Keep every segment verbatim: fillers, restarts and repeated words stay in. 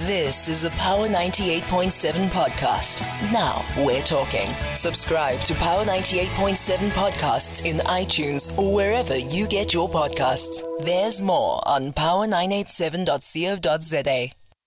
This is a Power ninety-eight point seven podcast. Now we're talking. Subscribe to Power ninety-eight point seven podcasts in iTunes or wherever you get your podcasts. There's more on power nine eight seven dot co dot za.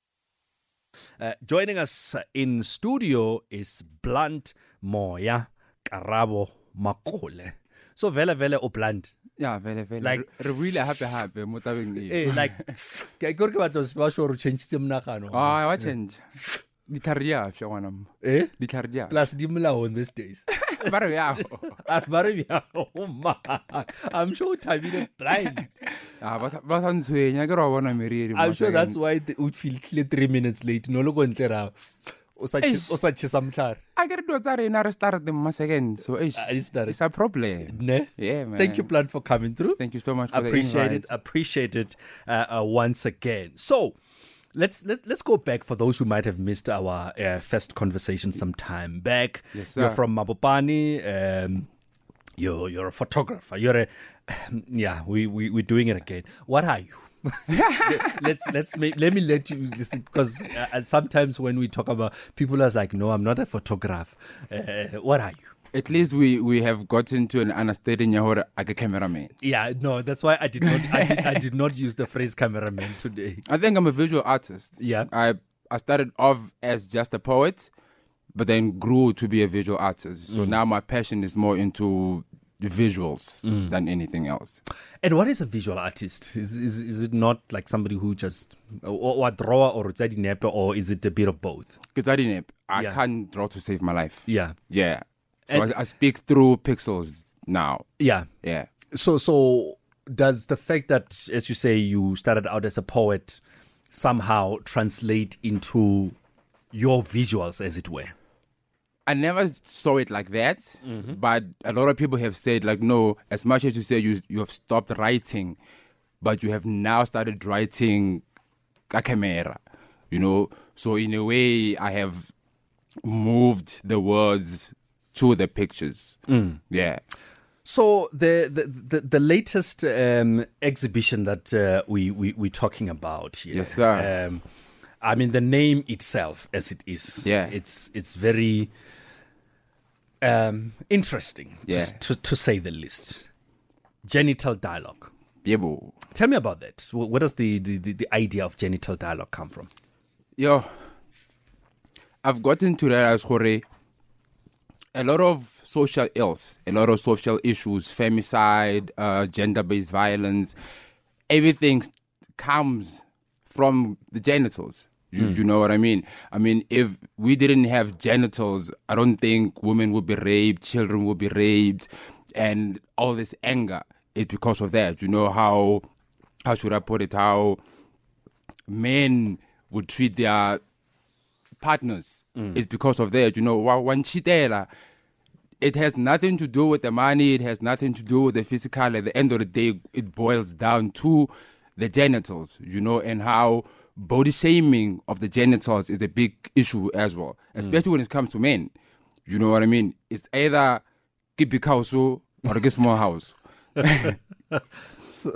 Uh, joining us in studio is Blunt Moya Karabo Makole. So vele vele o Blunt. Yeah, very, very. Like, Like, really happy, happy. Mo tabeng Eh, like, ke gore ke batla ba sure o change tse monagano. Ah, wa change. Ditlharia fya ngwana mo. Eh? Ditlharia. Plus di molao in these days. Ba re ya. Ba re bja, oh man. I'm sure Tabile blind. Ah, ba ba tshwenya ke re wa bona meriri. I'm sure that's why they would feel clear three minutes late. No logo ntle ra. O sa o sa tshisa mtlhare. I get do tsa rena re start them second. So ish, Ah, it's that- it's a problem. Ne? Yeah, man. Thank you, Blunt, for coming through. Thank you so much for Appreciate the it. Appreciate it uh, uh, once again. So let's let's let's go back for those who might have missed our uh, first conversation some time back. Yes, sir. You're from Mabopane. Um, you're you're a photographer. You're a yeah. We we we're doing it again. What are you? let's let's make, let me let you listen, because uh, sometimes when we talk about people are like, no, I'm not a photographer. Uh, what are you? At least we we have gotten to an understanding hore like a cameraman. Yeah, no, that's why I did not I did, I did not use the phrase cameraman today. I think I'm a visual artist. Yeah. I I started off as just a poet, but then grew to be a visual artist. So now my passion is more into the visuals than anything else. And what is a visual artist? Is is is it not like somebody who just or, or a drawer or a or is it a bit of both? Because I didn't, I Yeah. can't draw to save my life. Yeah, Yeah. So And- I, I speak through pixels now. yeah. Yeah. So so does the fact that, as you say, you started out as a poet somehow translate into your visuals, as it were? I never saw it like that, but a lot of people have said, like, no, as much as you say you you have stopped writing, but you have now started writing a camera, you know. So in a way, I have moved the words to the pictures. Yeah. So the the, the, the latest um, exhibition that uh, we, we, we're talking about here. Yes, sir. Um, I mean, the name itself, as it is, Yeah. it's it's very um, interesting, to, Yeah. s- to, to say the least. Genital dialogue. Yebo. Tell me about that. Wh- Where does the, the, the, the idea of genital dialogue come from? Yo, I've gotten to realize, Jorge, a lot of social ills, a lot of social issues, femicide, uh, gender-based violence, everything comes from the genitals. You, you know what I mean? I mean, if we didn't have genitals, I don't think women would be raped, children would be raped, and all this anger is because of that. You know how, how should I put it, how men would treat their partners is because of that. You know, wa- one chitela, it has nothing to do with the money, it has nothing to do with the physical. At the end of the day, it boils down to the genitals, you know, and how body shaming of the genitals is a big issue as well, especially when it comes to men. You know what I mean? It's either keep big house or a small house. So,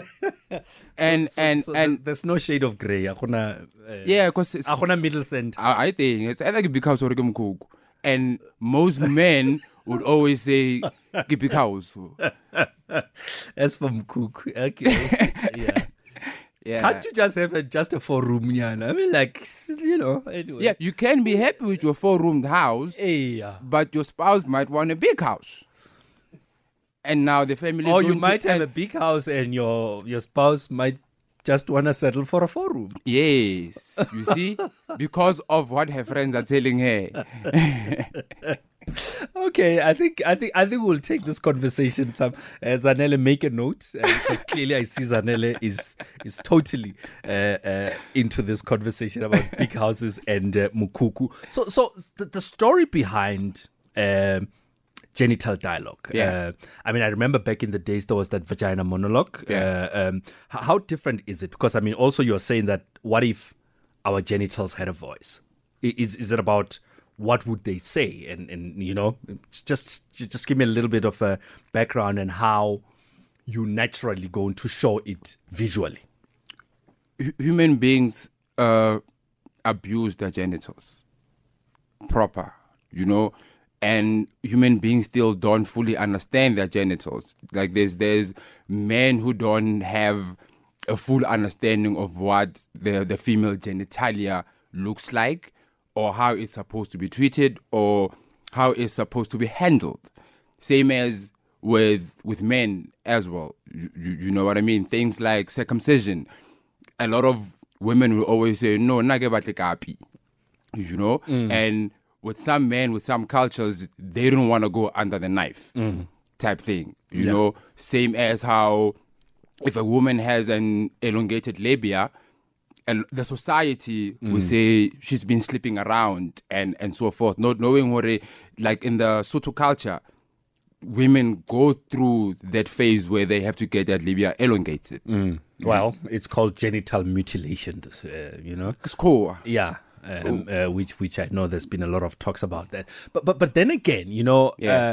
and so, and so and there's no shade of grey. Akuna, uh, yeah, because it's akuna middle center. I, I think it's either keep house or a cook. And most men would always say keep house. As from Cook. Okay. Yeah. Yeah. Can't you just have a, just a four room? Yeah. I mean, like, you know, anyway. Yeah, you can be happy with your four-roomed house, Hey, yeah. but your spouse might want a big house. And now the family is Or you going might to have a and- big house and your your spouse might just want to settle for a four room. Yes, you see? Because of what her friends are telling her. Okay, I think I think I think we'll take this conversation. Some uh, Zanele, make a note uh, because clearly I see Zanele is is totally uh, uh, into this conversation about big houses and uh, mukuku. So so the, the story behind um, genital dialogue. Yeah. Uh, I mean, I remember back in the days there was that vagina monologue. Yeah. Uh, um, h- how different is it? Because I mean, also you're saying that what if our genitals had a voice? I- Is is it about what would they say? And and you know, just just give me a little bit of a background and how you naturally going to show it visually. Hu- Human beings uh, abuse their genitals proper, you know, and human beings still don't fully understand their genitals. Like there's there's men who don't have a full understanding of what the the female genitalia looks like, or how it's supposed to be treated, or how it's supposed to be handled. Same as with with men as well. You, you, you know what I mean? Things like circumcision. A lot of women will always say, no, nage batle kapi. You know? Mm. And with some men, with some cultures, they don't want to go under the knife mm. type thing. You yeah. know? Same as how if a woman has an elongated labia, and the society mm. will say she's been sleeping around and, and so forth, not knowing what it, like in the Sotho culture, women go through that phase where they have to get that labia elongated. Mm. Well, it's called genital mutilation, uh, you know. It's cool. Yeah. Um, uh, which which I know there's been a lot of talks about that. But but but then again, you know, yeah. uh,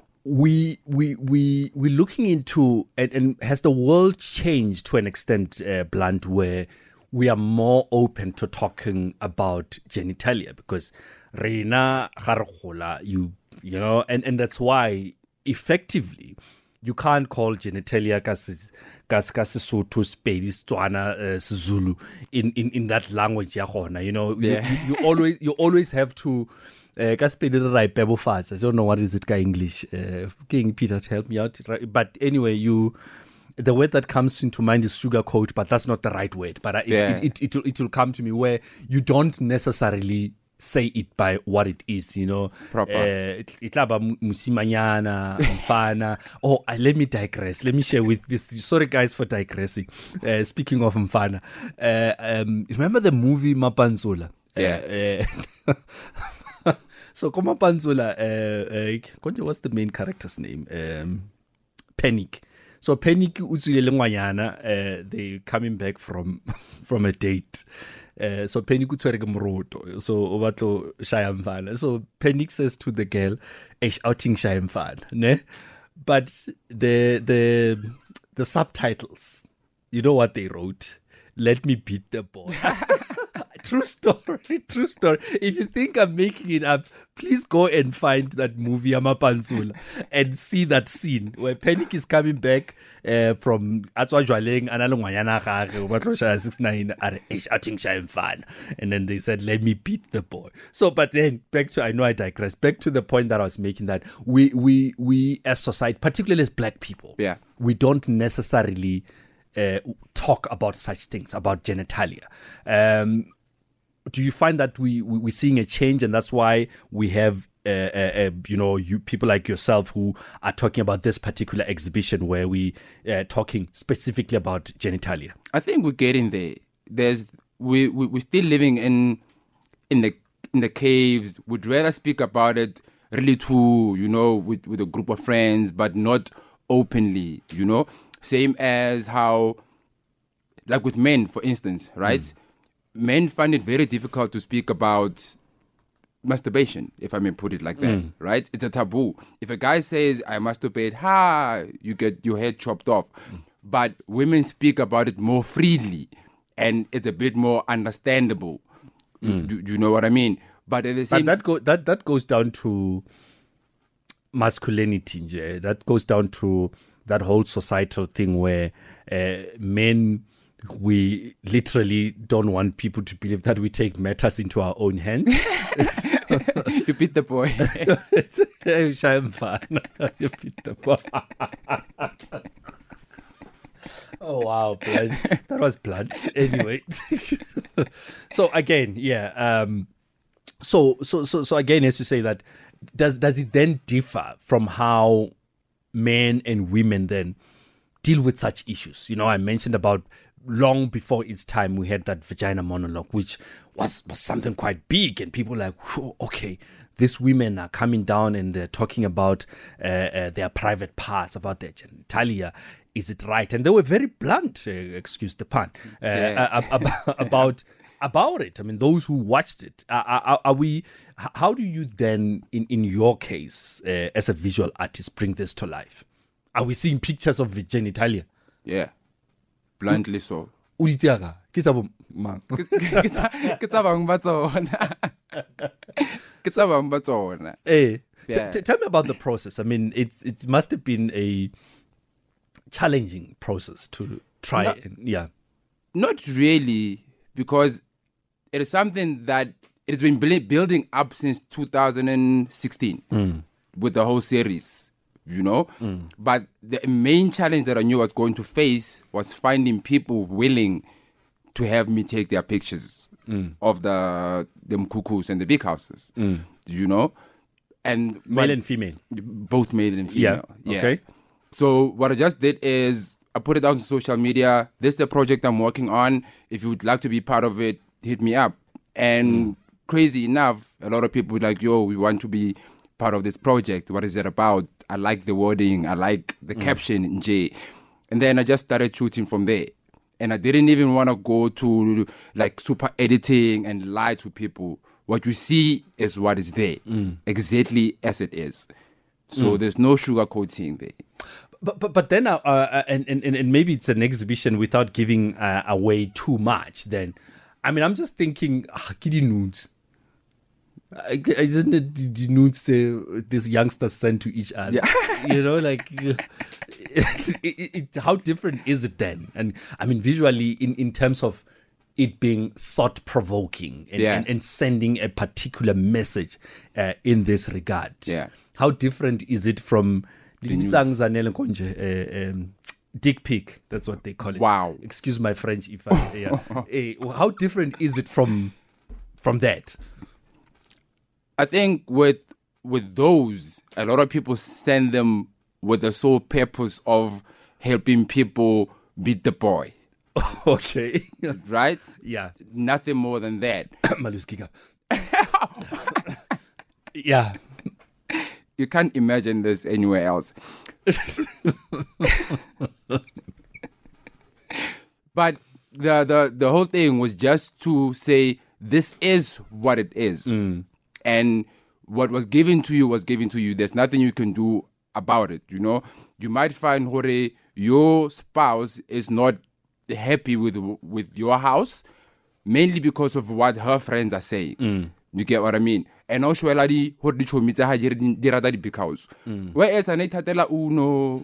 we we we we're looking into and, and has the world changed to an extent, uh, Blunt, where we are more open to talking about genitalia, because Reina Harhola, you you know, and, and that's why effectively you can't call genitalia kas kas kas Sotho, Sepedi, Setswana, Zulu in, in in that language ya gona, you know. Yeah. You, you always you always have to uh, I don't know what is it in English. Uh, King Peter to help me out. But anyway, you the word that comes into mind is sugarcoat, but that's not the right word. But it, yeah. it, it, it, it, it will come to me where you don't necessarily say it by what it is, you know. Proper. Uh, Itlaba musimanyana, mfana. Oh, uh, let me digress. Let me share with this. Sorry, guys, for digressing. Uh, speaking of mfana, uh, um, remember the movie Mapanzula? Yeah. Uh, uh, so, Mapanzula, uh, uh, what's the main character's name? Um, Panic. So Panic utsile ngwanyana, uh they coming back from from a date. Uh, so Panic utswere ke moroto. So o batlo shaya mfana. So Panic says to the girl, "Eish outing shaya mfana." Ne? But the the the subtitles, you know what they wrote? "Let me beat the boy." True story, true story. If you think I'm making it up, please go and find that movie Amapanzula and see that scene where Panic is coming back uh, from Atswajwaleng and six nine and then they said, "Let me beat the boy." So, but then back to I know I digress. Back to the point that I was making, that we we we as society, particularly as black people, yeah, we don't necessarily uh, talk about such things, about genitalia. Um, Do you find that we, we we're seeing a change, and that's why we have uh, uh, uh, you know you people like yourself who are talking about this particular exhibition where we uh, talking specifically about genitalia? I think we're getting there. There's we, we we're still living in in the in the caves. We'd rather speak about it really too, you know, with with a group of friends, but not openly. You know, same as how, like with men, for instance, right? Mm. Men find it very difficult to speak about masturbation, if I may put it like that, mm. right? It's a taboo. If a guy says, "I masturbate," ha, you get your head chopped off. Mm. But women speak about it more freely, and it's a bit more understandable. Mm. Do, do you know what I mean? But at the same but that, go, that, that goes down to masculinity. Nje. That goes down to that whole societal thing where uh, men... we literally don't want people to believe that we take matters into our own hands. You beat the boy. You beat the boy. Oh wow, blunt. That was blunt. Anyway, so again, yeah. Um, so so so so again, as you say, that does does it then differ from how men and women then deal with such issues? You know, I mentioned about long before its time, we had that vagina monologue, which was, was something quite big, and people were like, oh, okay, these women are coming down and they're talking about uh, uh, their private parts, about their genitalia. Is it right? And they were very blunt, uh, excuse the pun, uh, yeah. about, about about it. I mean, those who watched it, are, are, are we? How do you then, in in your case, uh, as a visual artist, bring this to life? Are we seeing pictures of genitalia? Yeah. Bluntly so. Ke Ke tsa bo mang? Ke tsa ke tsa bang ba tsona. Ke tsa bang ba tsona. Eh, Yeah. t- t- tell me about the process. I mean, it's it must have been a challenging process to try No. and yeah. Not really, because it is something that it has been buil- building up since two thousand sixteen with the whole series, you know. But the main challenge that I knew I was going to face was finding people willing to have me take their pictures of the them cuckoos and the big houses, you know. And Male but- and female. both male and Yeah. female. Okay. So what I just did is I put it out on social media. This is the project I'm working on. If you would like to be part of it, hit me up. And crazy enough, a lot of people were like, yo, we want to be part of this project. What is it about? I like the wording. I like the caption in J. And then I just started shooting from there. And I didn't even want to go to like super editing and lie to people. What you see is what is there, exactly as it is. So there's no sugarcoating there. But but but then uh, uh and, and and maybe it's an exhibition without giving uh, away too much. Then, I mean, I'm just thinking, ah, kidi nudes. Uh, Isn't it the the nudes uh, these youngsters send to each other? You know, like uh, it, it, it, how different is it then? And I mean, visually, in in terms of it being thought provoking and, Yeah. and, and sending a particular message uh, in this regard. Yeah. How different is it from news. uh, um, dick pic? That's what they call it. Wow. Excuse my French if I. Yeah. uh, how different is it from from that? I think with with those, a lot of people send them with the sole purpose of helping people beat the boy, Okay. right? Yeah. Nothing more than that. Malus Giga. Yeah. You can't imagine this anywhere else. But the, the the whole thing was just to say this is what it is. And what was given to you was given to you. There's nothing you can do about it, you know. You might find Hore, your spouse is not happy with with your house, mainly because of what her friends are saying. You get what I mean? And also, di hore di chomi tsa ha di rata di big house. Whereas ane thatela uno,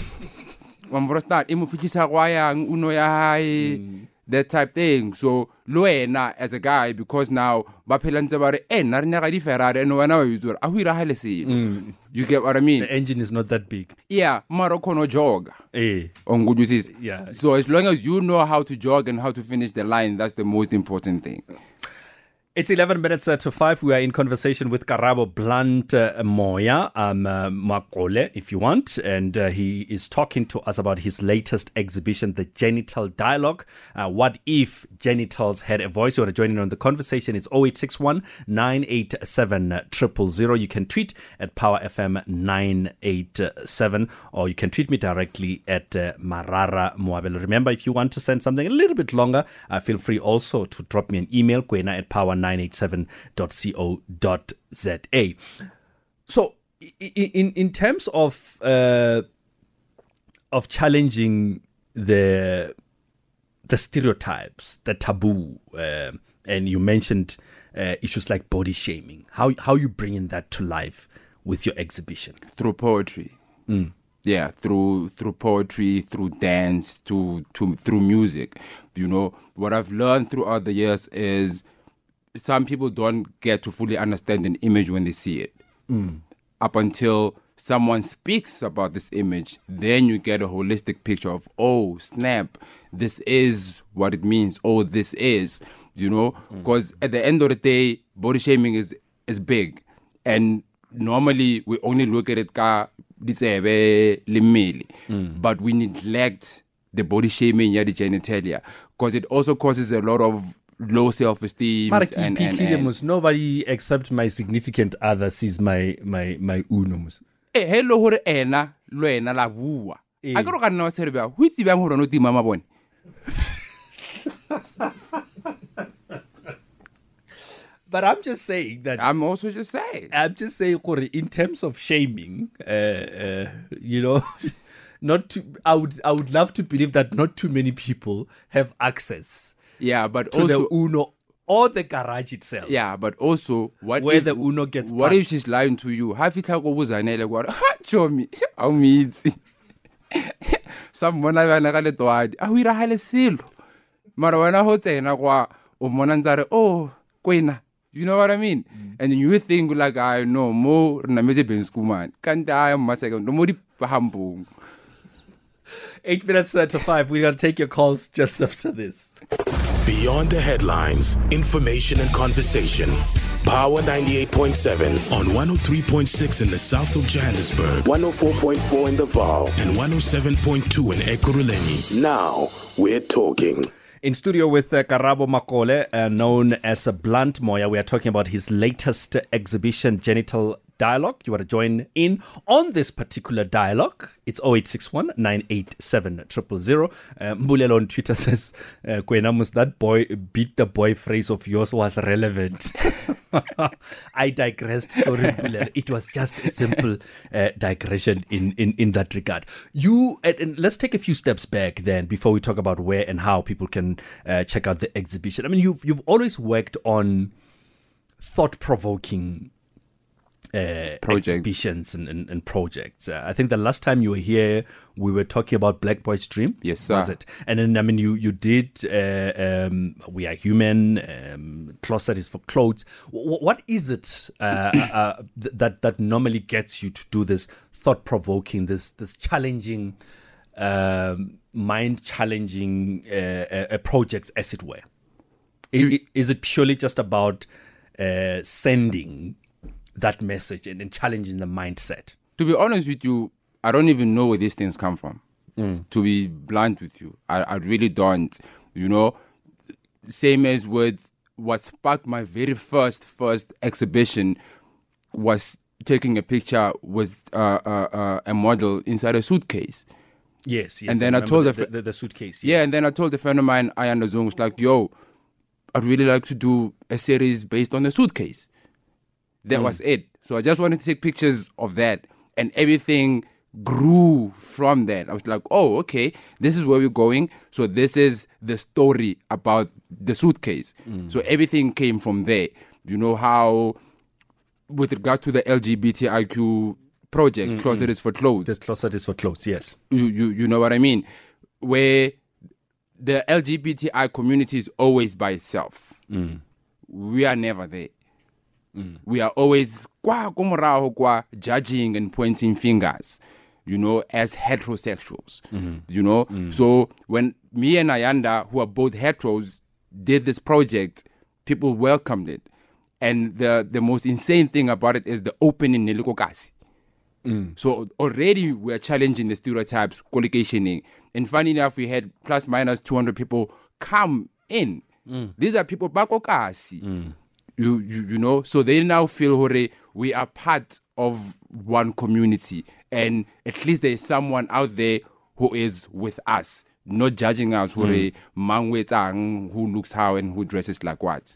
wa mvrostat imo fitlisa kwa yang uno ya hae, that type thing. So loena as a guy, because now ba phela ntse ba re eh nna re nya di Ferrari and wena wa yuzura a hu ira hale se. You get what I mean? The engine is not that big. Yeah, mara kono jog. Eh. On good uses. Yeah. So as long as you know how to jog and how to finish the line, that's the most important thing. It's eleven minutes uh, to five. We are in conversation with Karabo Blunt uh, Moya um, uh, Makole, if you want. And uh, he is talking to us about his latest exhibition, The Genital Dialogue. Uh, what if genitals had a voice? You want to join in on the conversation? It's oh eight six one, nine eight seven, zero zero zero. You can tweet at Power F M nine eight seven, or you can tweet me directly at uh, Marara Moabelo. Remember, if you want to send something a little bit longer, uh, feel free also to drop me an email, kwena at power nine eight seven dot co dot za. So, in in terms of uh, of challenging the the stereotypes, the taboo, uh, and you mentioned uh, issues like body shaming. How how you bringing that to life with your exhibition? Through poetry. Yeah, through through poetry, through dance, to to through music. You know, what I've learned throughout the years is some people don't get to fully understand an image when they see it. Up until someone speaks about this image, then you get a holistic picture of, oh, snap, this is what it means. Oh, this is, you know, because at the end of the day, body shaming is is big. And normally we only look at it ka ditsebe le mmele, but we neglect the body shaming ya the genitalia, because it also causes a lot of low self-esteem. Mara, and, ke and, iphihlile and mos. Nobody except my significant other sees my my my uno mos. eh hello hore ena lo ena la bua Eh. a ke ro ka nna wa serbe hu itse bang hore no tima mabone. But I'm just saying that I'm also just saying. I'm just saying, Kore, in terms of shaming, uh, uh, you know, not to, I would, I would love to believe that not too many people have access Yeah, but to also the Uno or the garage itself. Yeah, but also what where if, the Uno gets what parked. if she's lying to you? Have you talked over Zanele? What? Show me. How me? Someone I want to go to. Ah, we are hale silo. Mara wana hote na kwa umonanzare. Oh, kwena. You know what I mean? Mm. And you think like I know more na meze benskuman. Can't I am masaka no more di pahambung. Eight minutes to five. We're gonna take your calls just after this. Beyond the headlines, information and conversation. Power ninety-eight point seven on one oh three point six in the south of Johannesburg, one oh four point four in the Vaal, and one oh seven point two in Ekurhuleni. Now we're talking. In studio with uh, Karabo Makole, uh, known as uh, Blunt Moya, we are talking about his latest exhibition, Genital Dialogue. You want to join in on this particular dialogue? It's oh eight six one, nine eight seven, zero zero zero. Uh, Mbulelo on Twitter says, uh, Kwenamus, that boy beat the boy phrase of yours was relevant. I digressed. Sorry, Mbulelo. It was just a simple uh, digression in, in, in that regard. You and, and let's take a few steps back then before we talk about where and how people can uh, check out the exhibition. I mean, you've, you've always worked on thought-provoking Uh, exhibitions and, and, and projects. Uh, I think the last time you were here, we were talking about Black Boy's Dream. Yes, sir. Was it? And then, I mean, you you did uh, um, We Are Human, um, Closet is for Clothes. W- what is it uh, uh, th- that that normally gets you to do this thought-provoking, this this challenging, um, mind-challenging uh, uh, projects, as it were? Is, is it purely just about uh, sending that message and, and challenging the mindset? To be honest with you, I don't even know where these things come from. Mm. To be blunt with you, I, I really don't. You know, same as with what sparked my very first first exhibition was taking a picture with uh, uh, uh, a model inside a suitcase. Yes, yes. And then I, I told the, the, the, the suitcase. Yes. Yeah, and then I told a friend of mine, Ayanda Zungs, like, yo, I'd really like to do a series based on a suitcase. That mm. was it. So I just wanted to take pictures of that, and everything grew from that. I was like, oh, okay, this is where we're going. So this is the story about the suitcase. Mm. So everything came from there. You know how, with regard to the L G B T I Q project, mm-hmm. Closet is for Clothes. The Closet is for Clothes, yes. You, you, you know what I mean? Where the L G B T I community is always by itself. Mm. We are never there. Mm. We are always kwa kumuraho kwa judging and pointing fingers, you know, as heterosexuals, mm-hmm. you know. Mm. So when me and Ayanda, who are both heteros, did this project, people welcomed it. And the, the most insane thing about it is the opening nelikokasi. Mm. So already we're challenging the stereotypes, collocationing. And funny enough, we had plus minus two hundred people come in. Mm. These are people bakokasi. Mm. You, you you know, so they now feel hore, we are part of one community, and at least there is someone out there who is with us, not judging us hore, mm. mangwetang, who looks how and who dresses like what.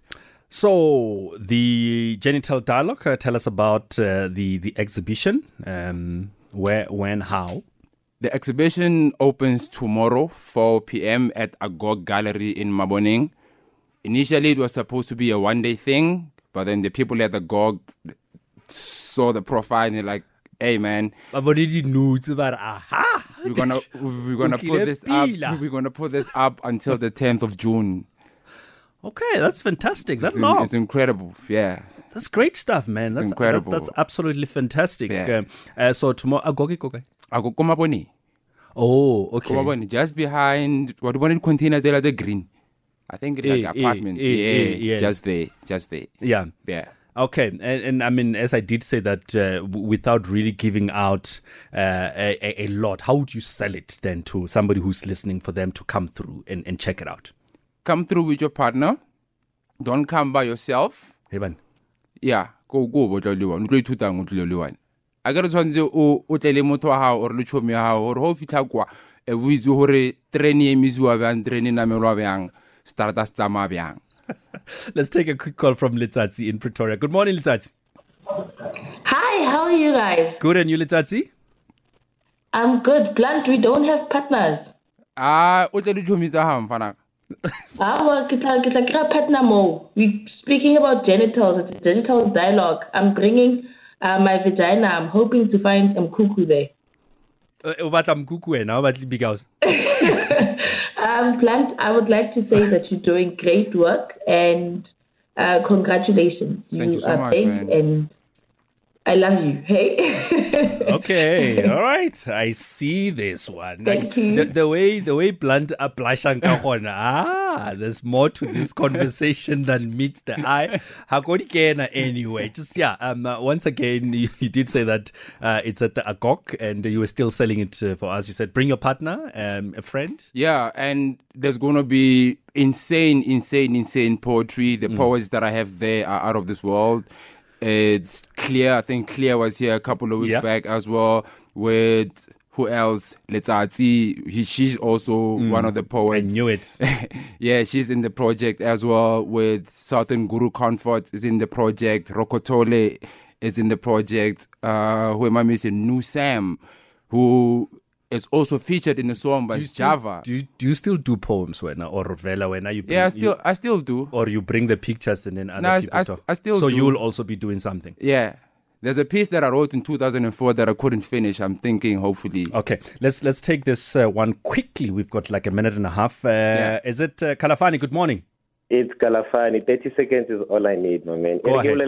So the Genital Dialogue, uh, tell us about uh, the the exhibition, um, where, when, how. The exhibition opens tomorrow, four p.m. at Agog Gallery in Maboneng. Initially, it was supposed to be a one-day thing, but then the people at the G O G saw the profile and they're like, "Hey, man, but did you know about aha? We're gonna we're gonna put this up. We're gonna put this up until the tenth of June." Okay, that's fantastic. That's it's, long. It's incredible. Yeah, that's great stuff, man. It's that's incredible. That, that's absolutely fantastic. Yeah. Um, uh, so tomorrow, Agogi Kogai. Agog Komaboni. Oh, okay. Komaboni, just behind what one containers there are the green. I think it's like eh, apartment. Eh, yeah, eh, yes. just there, just there. Yeah, yeah. Okay, and, and I mean, as I did say that, uh, w- without really giving out uh, a, a lot, how would you sell it then to somebody who's listening for them to come through and, and check it out? Come through with your partner. Don't come by yourself. Hey, man. Yeah, go go. What you want? Go to town. What you want? I got to tell you, o o tele moto ha or lucho mi ha or ho fita kwa e we do hore training mizu aban training na melo aban start as tama aban. Let's take a quick call from Letsatsi in Pretoria. Good morning, Letsatsi. Hi, how are you guys? Good, and you, Letsatsi? I'm good. Blunt, we don't have partners. Ah, o tele lucho mi za ha mfana. Ah, well, it's like, it's like a partner mo. We speaking about genitals. It's a genital dialogue. I'm bringing uh, my vagina. I'm hoping to find some cuckoo there. Uh, What I'm cuckoo now, but big house. Um, Plant, I would like to say that you're doing great work and uh, congratulations. You, Thank you so are much, big man. and I love you. Hey. Okay, all right. I see this one. Thank you. The, the way the way blunt a blushan ka gona. Ah, there's more to this conversation than meets the eye. Hakori kena anyway. Just yeah. Um. Uh, once again, you, you did say that uh, it's at the Agok, and you were still selling it uh, for us. You said bring your partner, um, a friend. Yeah, and there's going to be insane, insane, insane poetry. The poets that I have there are out of this world. It's Clear. I think Clear was here a couple of weeks Yeah. back as well. With who else? Letsatsi. He, she's also one of the I poets. knew it. Yeah, she's in the project as well. With Southern Guru Comfort is in the project. Rokotole is in the project. Uh, who am I missing? Nu Sam, who is also featured in the song by Do you still- Java. Do you, do you still do poems when or Vela when you bring, Yeah, I still, you, I still do. or you bring the pictures and then other No, I- people I- talk? I still so do. you'll also be doing something. Yeah, there's a piece that I wrote in two thousand four that I couldn't finish. I'm thinking, hopefully. Okay, let's let's take this uh, one quickly. We've got like a minute and a half. Uh, Yeah. Is it uh, Kalafani? Good morning. It's Kalafani. thirty seconds is all I need, my man. Go ahead.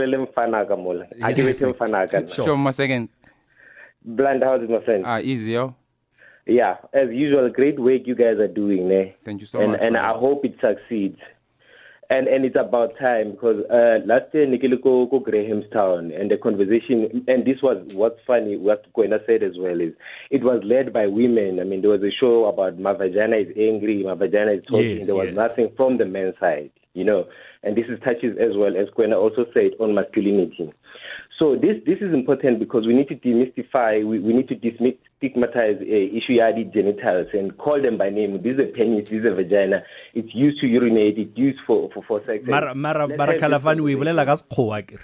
I give it to Mfanaka. Sure. Show me a second. Bland, how is my friend? Ah, easy, yo. Yeah, as usual, great work you guys are doing, eh? Thank you so and, much, And brother. I hope it succeeds. And and it's about time because uh, last year Nikili go go Grahamstown and the conversation, and this was what's funny, what Kwena said as well, is it was led by women. I mean, there was a show about my vagina is angry, my vagina is talking. Yes, there was yes. nothing from the men's side, you know. And this is touches as well, as Kwena also said, on masculinity. So this this is important because we need to demystify, we, we need to destigmatize uh, issue yadi genitals and call them by name. This is a penis, this is a vagina. It's used to urinate, it's used for, for, for sex. Mara mara Let's mara have this Kalafani we conversation. bolela ka sekgowa ke.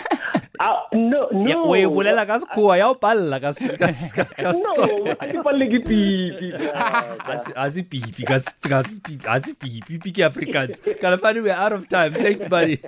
Ah, no, no. Ya we bolela ka sekgowa ya o palla ka se- ka se- ka ka No, Setswana. I don't like it, pipi. Ha se- ha se pipi ka se- ka se pipi ha se pipi pipi ke Afrikaans. Kalafani we're out of time. Thanks buddy.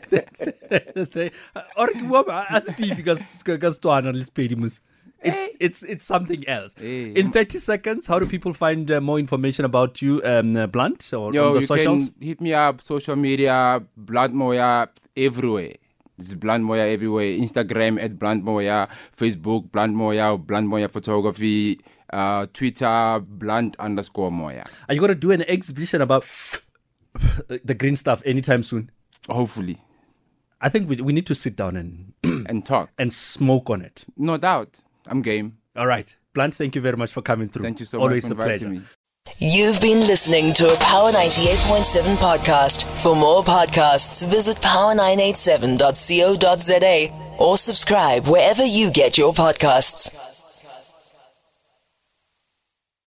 Or ke bua ba- ha se pipi ka se- ka ka Setswana le Sepedi mos. It, it's it's something else. Hey. In thirty seconds, how do people find uh, more information about you, um, uh, Blunt, or Yo, on the you socials? can hit me up, social media, Blunt Moya, everywhere. It's Blunt Moya everywhere. Instagram at Blunt Moya, Facebook, Blunt Moya, Blunt Moya Photography, uh, Twitter, Blunt underscore Moya. Are you going to do an exhibition about the green stuff anytime soon? Hopefully. I think we, we need to sit down and And talk. and smoke on it. No doubt. I'm game. All right. Blunt, thank you very much for coming through. Thank you so Always much for a inviting pleasure. me. You've been listening to a Power ninety-eight point seven podcast. For more podcasts, visit power nine eight seven dot co dot za or subscribe wherever you get your podcasts.